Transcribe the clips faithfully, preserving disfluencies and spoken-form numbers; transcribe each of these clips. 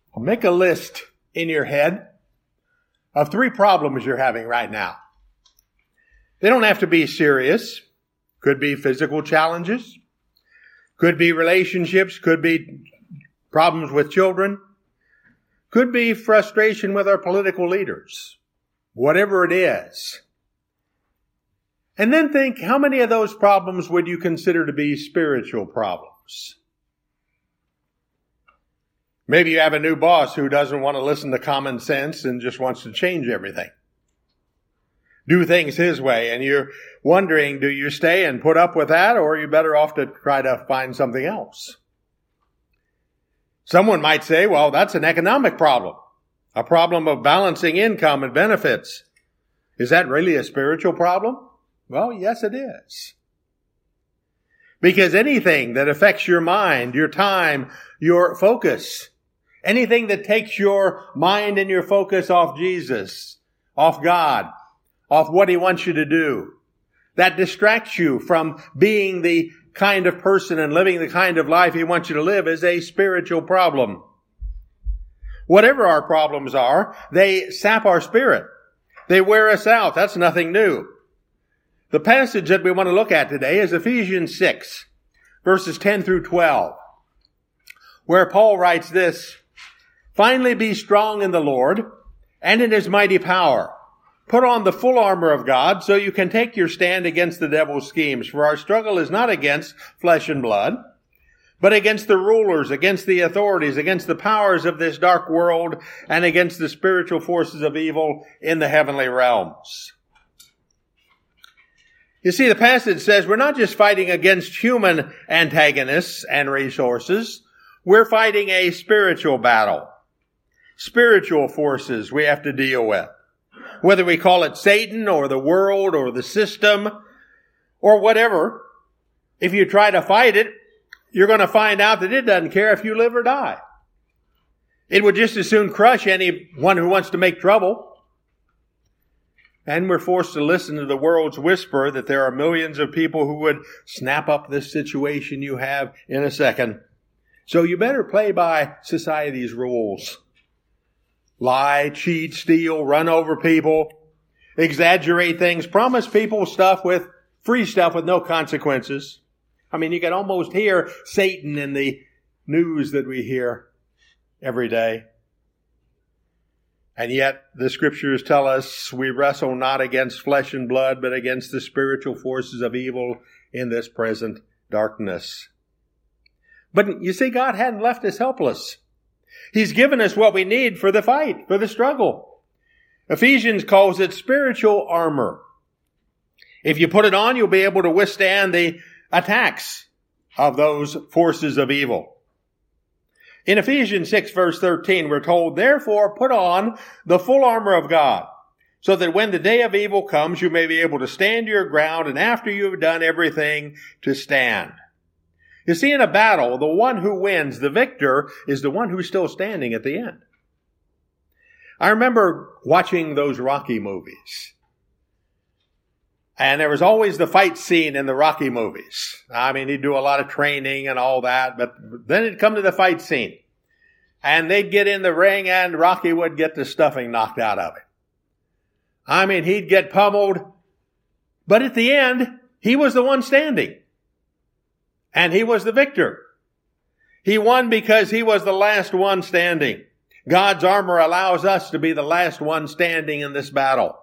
Make a list in your head of three problems you're having right now. They don't have to be serious. Could be physical challenges. Could be relationships. Could be problems with children. Could be frustration with our political leaders. Whatever it is. And then think, how many of those problems would you consider to be spiritual problems? Maybe you have a new boss who doesn't want to listen to common sense and just wants to change everything. Do things his way, and you're wondering, do you stay and put up with that, or are you better off to try to find something else? Someone might say, well, that's an economic problem, a problem of balancing income and benefits. Is that really a spiritual problem? Well, yes, it is. Because anything that affects your mind, your time, your focus, anything that takes your mind and your focus off Jesus, off God, off what He wants you to do, that distracts you from being the kind of person and living the kind of life He wants you to live, is a spiritual problem. Whatever our problems are, they sap our spirit. They wear us out. That's nothing new. The passage that we want to look at today is Ephesians six, verses ten through twelve, where Paul writes this, "Finally be strong in the Lord and in His mighty power. Put on the full armor of God so you can take your stand against the devil's schemes. For our struggle is not against flesh and blood, but against the rulers, against the authorities, against the powers of this dark world, and against the spiritual forces of evil in the heavenly realms." You see, the passage says we're not just fighting against human antagonists and resources. We're fighting a spiritual battle. Spiritual forces we have to deal with. Whether we call it Satan or the world or the system or whatever, if you try to fight it, you're going to find out that it doesn't care if you live or die. It would just as soon crush anyone who wants to make trouble. And we're forced to listen to the world's whisper that there are millions of people who would snap up this situation you have in a second. So you better play by society's rules. Lie, cheat, steal, run over people, exaggerate things, promise people stuff with free stuff with no consequences. I mean, you can almost hear Satan in the news that we hear every day. And yet the scriptures tell us we wrestle not against flesh and blood, but against the spiritual forces of evil in this present darkness. But you see, God hadn't left us helpless. He's given us what we need for the fight, for the struggle. Ephesians calls it spiritual armor. If you put it on, you'll be able to withstand the attacks of those forces of evil. In Ephesians six, verse thirteen, we're told, "Therefore put on the full armor of God, so that when the day of evil comes, you may be able to stand your ground, and after you have done everything, to stand." You see, in a battle, the one who wins, the victor, is the one who's still standing at the end. I remember watching those Rocky movies. And there was always the fight scene in the Rocky movies. I mean, he'd do a lot of training and all that, but then it'd come to the fight scene. And they'd get in the ring and Rocky would get the stuffing knocked out of him. I mean, he'd get pummeled. But at the end, he was the one standing. And he was the victor. He won because he was the last one standing. God's armor allows us to be the last one standing in this battle.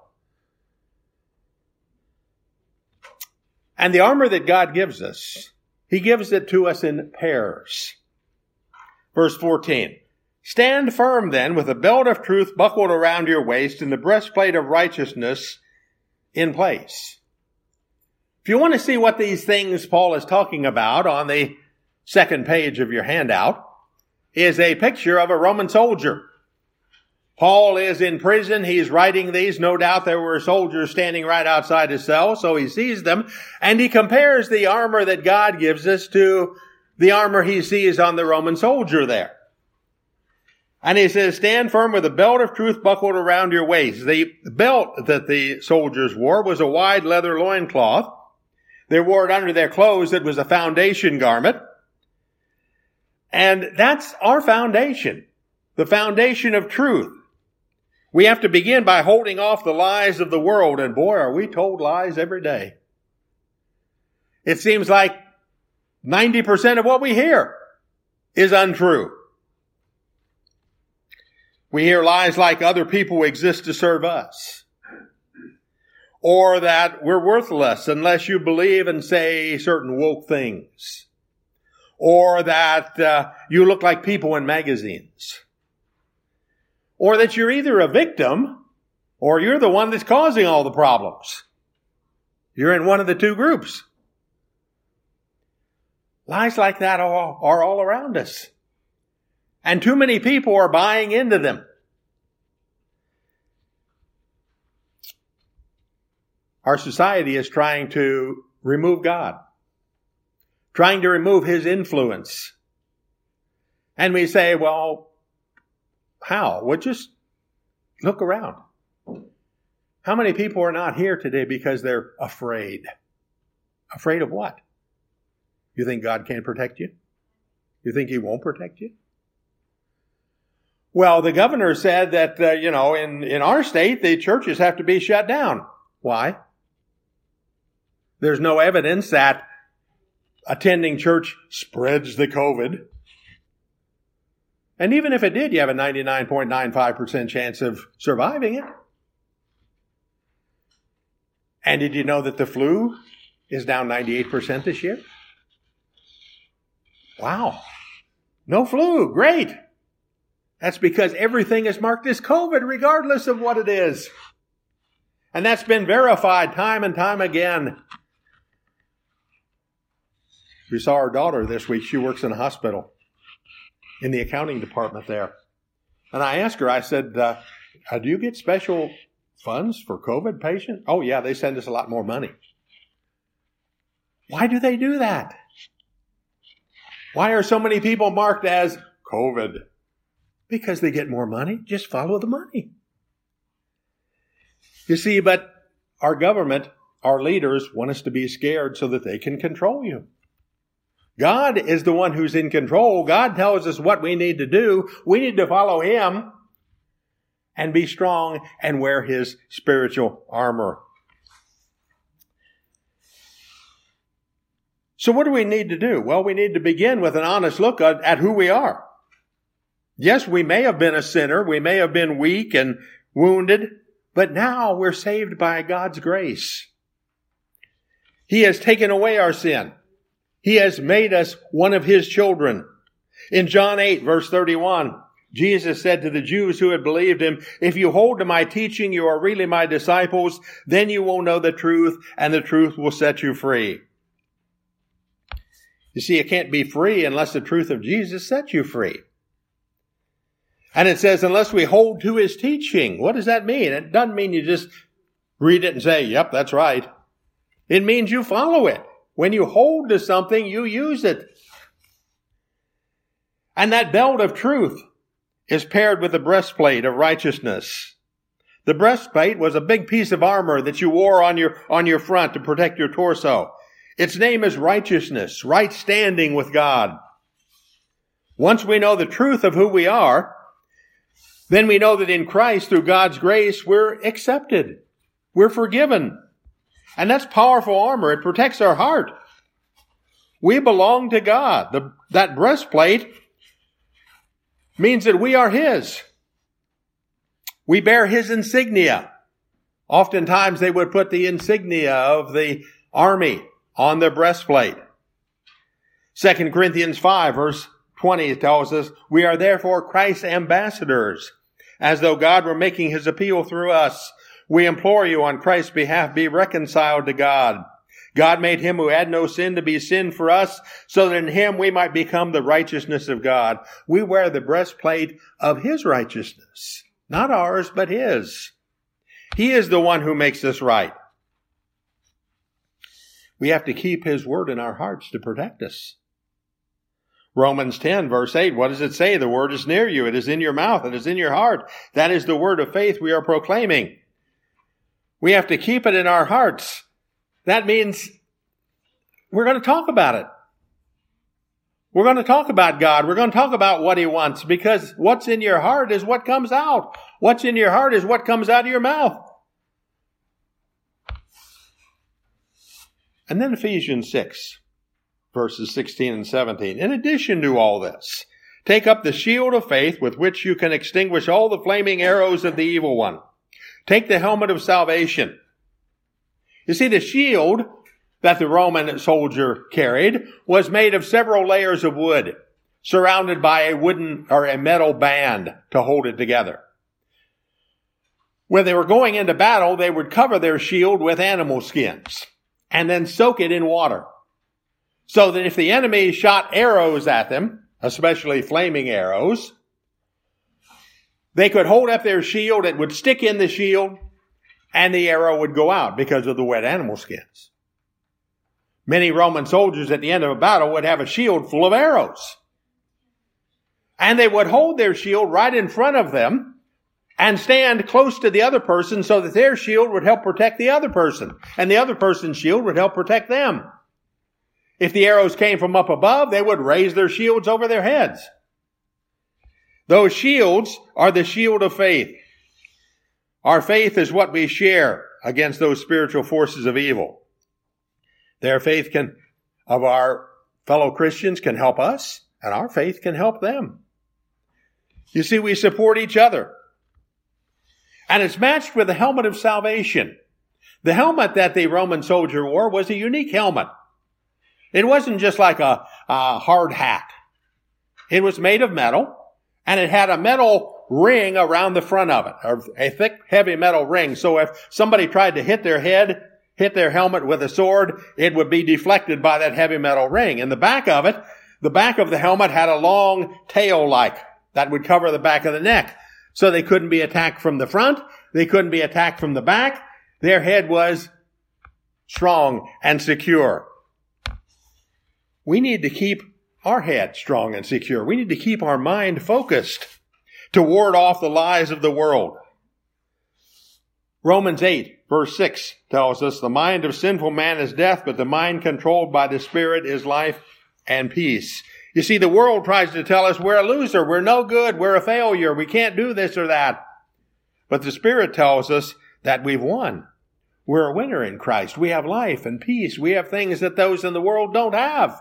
And the armor that God gives us, He gives it to us in pairs. Verse fourteen, "Stand firm then with the belt of truth buckled around your waist and the breastplate of righteousness in place." If you want to see what these things Paul is talking about, on the second page of your handout is a picture of a Roman soldier. Paul is in prison. He's writing these. No doubt there were soldiers standing right outside his cell, so he sees them. And he compares the armor that God gives us to the armor he sees on the Roman soldier there. And he says, "Stand firm with a belt of truth buckled around your waist." The belt that the soldiers wore was a wide leather loincloth. They wore it under their clothes. It was a foundation garment. And that's our foundation. the foundation of truth. We have to begin by holding off the lies of the world. And boy, are we told lies every day. It seems like ninety percent of what we hear is untrue. We hear lies like other people exist to serve us, or that we're worthless unless you believe and say certain woke things, or that uh, you look like people in magazines, or that you're either a victim or you're the one that's causing all the problems. You're in one of the two groups. Lies like that are, are all around us. And too many people are buying into them. Our society is trying to remove God, trying to remove His influence. And we say, well, how? Well, just look around. How many people are not here today because they're afraid? Afraid of what? You think God can't protect you? You think He won't protect you? Well, the governor said that, uh, you know, in, in our state, the churches have to be shut down. Why? There's no evidence that attending church spreads the COVID. And even if it did, you have a ninety-nine point nine five percent chance of surviving it. And did you know that the flu is down ninety-eight percent this year? Wow. No flu. Great. That's because everything is marked as COVID, regardless of what it is. And that's been verified time and time again. We saw our daughter this week. She works in a hospital in the accounting department there. And I asked her, I said, uh, do you get special funds for COVID patients? Oh, yeah, they send us a lot more money. Why do they do that? Why are so many people marked as COVID? Because they get more money. Just follow the money. You see, but our government, our leaders want us to be scared so that they can control you. God is the one who's in control. God tells us what we need to do. We need to follow Him and be strong and wear His spiritual armor. So what do we need to do? Well, we need to begin with an honest look at, at who we are. Yes, we may have been a sinner. We may have been weak and wounded, but now we're saved by God's grace. He has taken away our sin. He has made us one of His children. In John eight, verse thirty-one, Jesus said to the Jews who had believed Him, if you hold to my teaching, you are really my disciples. Then you will know the truth, and the truth will set you free. You see, you can't be free unless the truth of Jesus sets you free. And it says, unless we hold to His teaching. What does that mean? It doesn't mean you just read it and say, yep, that's right. It means you follow it. When you hold to something, you use it. And that belt of truth is paired with the breastplate of righteousness. The breastplate was a big piece of armor that you wore on your, on your front to protect your torso. Its name is righteousness, right standing with God. Once we know the truth of who we are, then we know that in Christ, through God's grace, we're accepted. We're forgiven. And that's powerful armor. It protects our heart. We belong to God. The, that breastplate means that we are His. We bear His insignia. Oftentimes they would put the insignia of the army on their breastplate. Second Corinthians five, verse twenty tells us, we are therefore Christ's ambassadors, as though God were making His appeal through us. We implore you on Christ's behalf, be reconciled to God. God made Him who had no sin to be sin for us, so that in Him we might become the righteousness of God. We wear the breastplate of His righteousness. Not ours, but His. He is the one who makes us right. We have to keep His word in our hearts to protect us. Romans ten, verse eight, what does it say? The word is near you. It is in your mouth. It is in your heart. That is the word of faith we are proclaiming. We have to keep it in our hearts. That means we're going to talk about it. We're going to talk about God. We're going to talk about what He wants, because what's in your heart is what comes out. What's in your heart is what comes out of your mouth. And then Ephesians six, verses sixteen and seventeen. In addition to all this, take up the shield of faith with which you can extinguish all the flaming arrows of the evil one. Take the helmet of salvation. You see, the shield that the Roman soldier carried was made of several layers of wood, surrounded by a wooden or a metal band to hold it together. When they were going into battle, they would cover their shield with animal skins and then soak it in water, so that if the enemy shot arrows at them, especially flaming arrows, they could hold up their shield, it would stick in the shield, and the arrow would go out because of the wet animal skins. Many Roman soldiers at the end of a battle would have a shield full of arrows. And they would hold their shield right in front of them and stand close to the other person so that their shield would help protect the other person, and the other person's shield would help protect them. If the arrows came from up above, they would raise their shields over their heads. Those shields are the shield of faith. Our faith is what we share against those spiritual forces of evil. Their faith can, of our fellow Christians can help us, and our faith can help them. You see, we support each other. And it's matched with the helmet of salvation. The helmet that the Roman soldier wore was a unique helmet. It wasn't just like a, a hard hat. It was made of metal, and it had a metal ring around the front of it, or a thick, heavy metal ring. So if somebody tried to hit their head, hit their helmet with a sword, it would be deflected by that heavy metal ring. And the back of it, the back of the helmet had a long tail like that would cover the back of the neck. So they couldn't be attacked from the front. They couldn't be attacked from the back. Their head was strong and secure. We need to keep our head strong and secure. We need to keep our mind focused to ward off the lies of the world. Romans eight, verse six tells us, the mind of sinful man is death, but the mind controlled by the Spirit is life and peace. You see, the world tries to tell us we're a loser, we're no good, we're a failure, we can't do this or that. But the Spirit tells us that we've won. We're a winner in Christ. We have life and peace. We have things that those in the world don't have.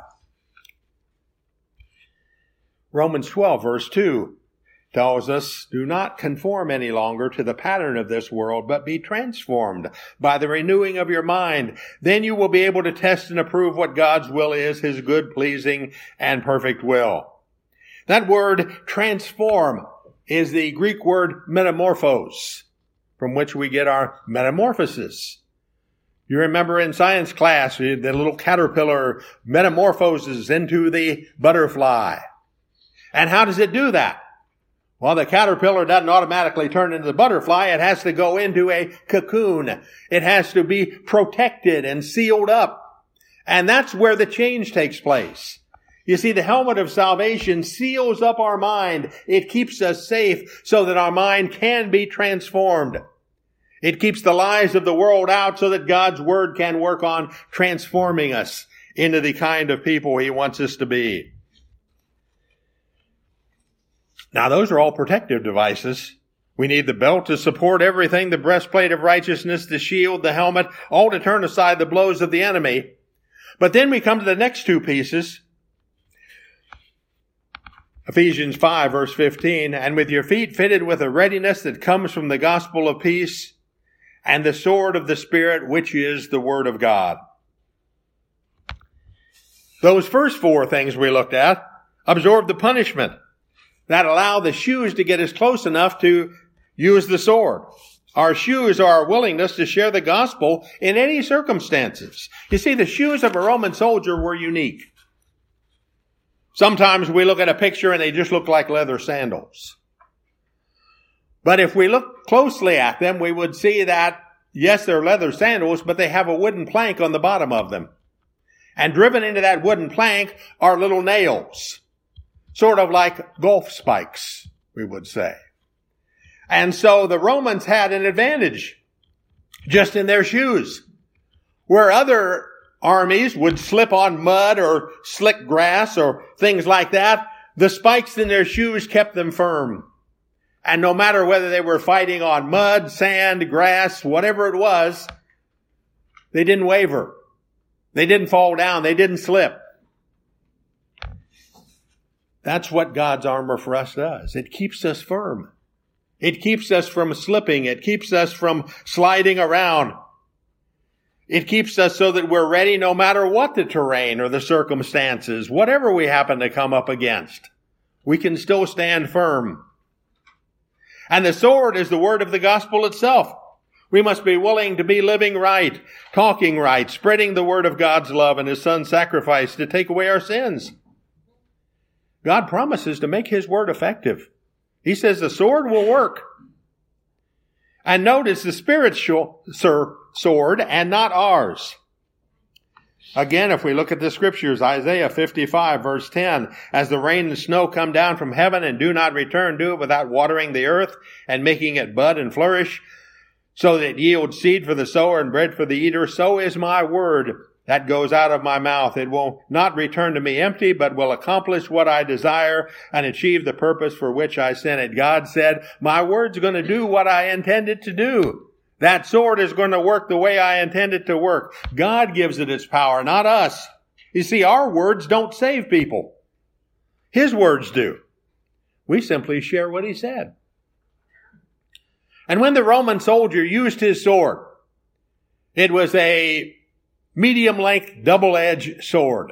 Romans twelve, verse two tells us, do not conform any longer to the pattern of this world, but be transformed by the renewing of your mind. Then you will be able to test and approve what God's will is, His good, pleasing, and perfect will. That word transform is the Greek word metamorphos, from which we get our metamorphosis. You remember in science class, the little caterpillar metamorphoses into the butterfly. And how does it do that? Well, the caterpillar doesn't automatically turn into the butterfly. It has to go into a cocoon. It has to be protected and sealed up. And that's where the change takes place. You see, the helmet of salvation seals up our mind. It keeps us safe so that our mind can be transformed. It keeps the lies of the world out so that God's word can work on transforming us into the kind of people He wants us to be. Now, those are all protective devices. We need the belt to support everything, the breastplate of righteousness, the shield, the helmet, all to turn aside the blows of the enemy. But then we come to the next two pieces. Ephesians five, verse fifteen, and with your feet fitted with a readiness that comes from the gospel of peace, and the sword of the Spirit, which is the word of God. Those first four things we looked at absorb the punishment that allow the shoes to get us close enough to use the sword. Our shoes are our willingness to share the gospel in any circumstances. You see, the shoes of a Roman soldier were unique. Sometimes we look at a picture and they just look like leather sandals. But if we look closely at them, we would see that, yes, they're leather sandals, but they have a wooden plank on the bottom of them. And driven into that wooden plank are little nails. Sort of like golf spikes, we would say. And so the Romans had an advantage just in their shoes. Where other armies would slip on mud or slick grass or things like that, the spikes in their shoes kept them firm. And no matter whether they were fighting on mud, sand, grass, whatever it was, they didn't waver. They didn't fall down. They didn't slip. That's what God's armor for us does. It keeps us firm. It keeps us from slipping. It keeps us from sliding around. It keeps us so that we're ready no matter what the terrain or the circumstances, whatever we happen to come up against. We can still stand firm. And the sword is the word of the gospel itself. We must be willing to be living right, talking right, spreading the word of God's love and his son's sacrifice to take away our sins. God promises to make his word effective. He says the sword will work. And notice the Spirit's sword and not ours. Again, if we look at the scriptures, Isaiah fifty-five verse ten, as the rain and snow come down from heaven and do not return to it without watering the earth and making it bud and flourish, so that it yields seed for the sower and bread for the eater, so is my word that goes out of my mouth. It will not return to me empty, but will accomplish what I desire and achieve the purpose for which I sent it. God said, my word's going to do what I intend it to do. That sword is going to work the way I intend it to work. God gives it its power, not us. You see, our words don't save people. His words do. We simply share what he said. And when the Roman soldier used his sword, it was a medium-length, double-edged sword.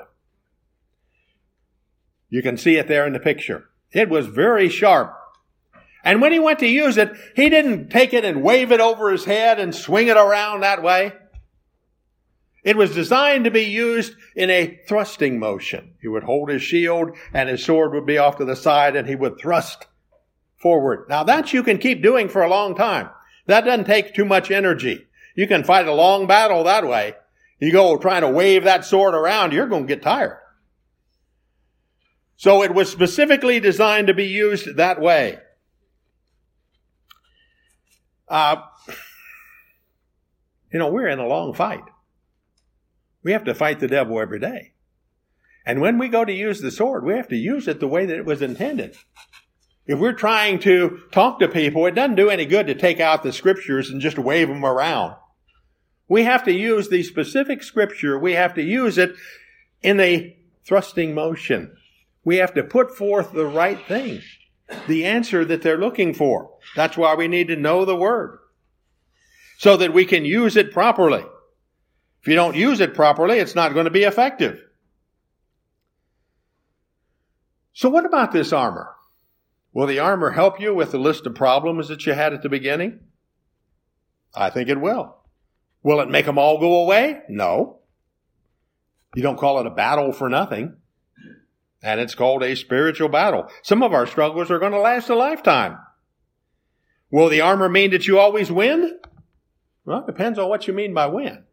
You can see it there in the picture. It was very sharp. And when he went to use it, he didn't take it and wave it over his head and swing it around that way. It was designed to be used in a thrusting motion. He would hold his shield and his sword would be off to the side and he would thrust forward. Now that you can keep doing for a long time. That doesn't take too much energy. You can fight a long battle that way. You go trying to wave that sword around, you're going to get tired. So it was specifically designed to be used that way. Uh, you know, we're in a long fight. We have to fight the devil every day. And when we go to use the sword, we have to use it the way that it was intended. If we're trying to talk to people, it doesn't do any good to take out the scriptures and just wave them around. We have to use the specific scripture. We have to use it in a thrusting motion. We have to put forth the right thing, the answer that they're looking for. That's why we need to know the word, so that we can use it properly. If you don't use it properly, it's not going to be effective. So what about this armor? Will the armor help you with the list of problems that you had at the beginning? I think it will. Will it make them all go away? No. You don't call it a battle for nothing. And it's called a spiritual battle. Some of our struggles are going to last a lifetime. Will the armor mean that you always win? Well, it depends on what you mean by win.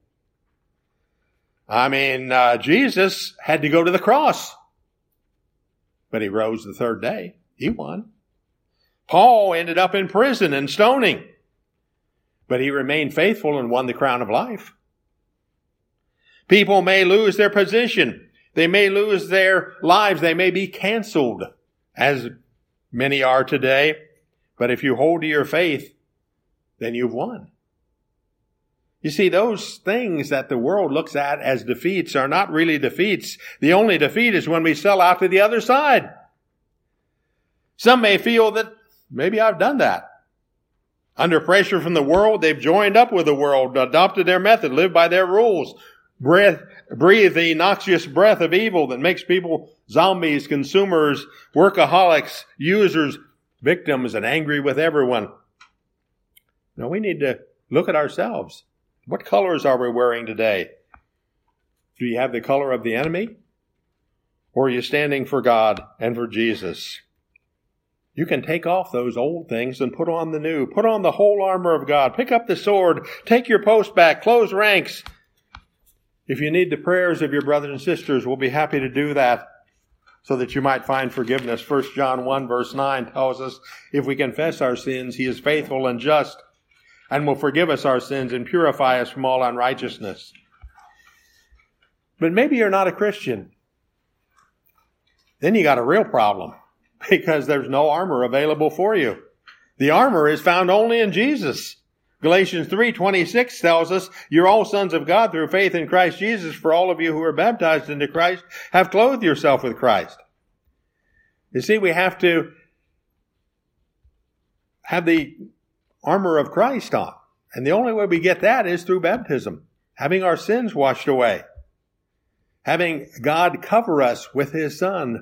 I mean, uh, Jesus had to go to the cross, but he rose the third day. He won. Paul ended up in prison and stoning, but he remained faithful and won the crown of life. People may lose their position. They may lose their lives. They may be canceled, as many are today. But if you hold to your faith, then you've won. You see, those things that the world looks at as defeats are not really defeats. The only defeat is when we sell out to the other side. Some may feel that maybe I've done that. Under pressure from the world, they've joined up with the world, adopted their method, lived by their rules, breath, breathe the noxious breath of evil that makes people zombies, consumers, workaholics, users, victims, and angry with everyone. Now we need to look at ourselves. What colors are we wearing today? Do you have the color of the enemy? Or are you standing for God and for Jesus? You can take off those old things and put on the new. Put on the whole armor of God. Pick up the sword. Take your post back. Close ranks. If you need the prayers of your brothers and sisters, we'll be happy to do that so that you might find forgiveness. First John one verse nine tells us, if we confess our sins, he is faithful and just and will forgive us our sins and purify us from all unrighteousness. But maybe you're not a Christian. Then you got a real problem because there's no armor available for you. The armor is found only in Jesus. Galatians three twenty-six tells us, you're all sons of God through faith in Christ Jesus, for all of you who are baptized into Christ have clothed yourself with Christ. You see, we have to have the armor of Christ on. And the only way we get that is through baptism, having our sins washed away, having God cover us with His Son.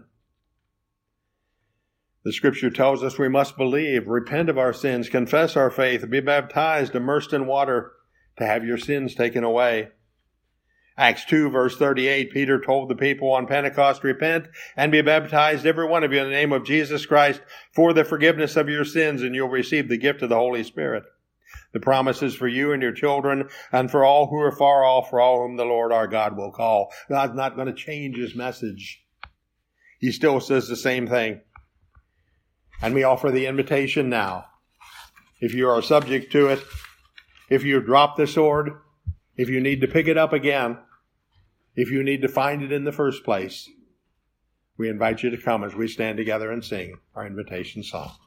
The Scripture tells us we must believe, repent of our sins, confess our faith, be baptized, immersed in water to have your sins taken away. Acts two, verse thirty-eight, Peter told the people on Pentecost, repent and be baptized, every one of you, in the name of Jesus Christ, for the forgiveness of your sins, and you'll receive the gift of the Holy Spirit. The promise is for you and your children, and for all who are far off, for all whom the Lord our God will call. God's not going to change His message. He still says the same thing. And we offer the invitation now. If you are subject to it, if you drop the sword, if you need to pick it up again, if you need to find it in the first place, we invite you to come as we stand together and sing our invitation song.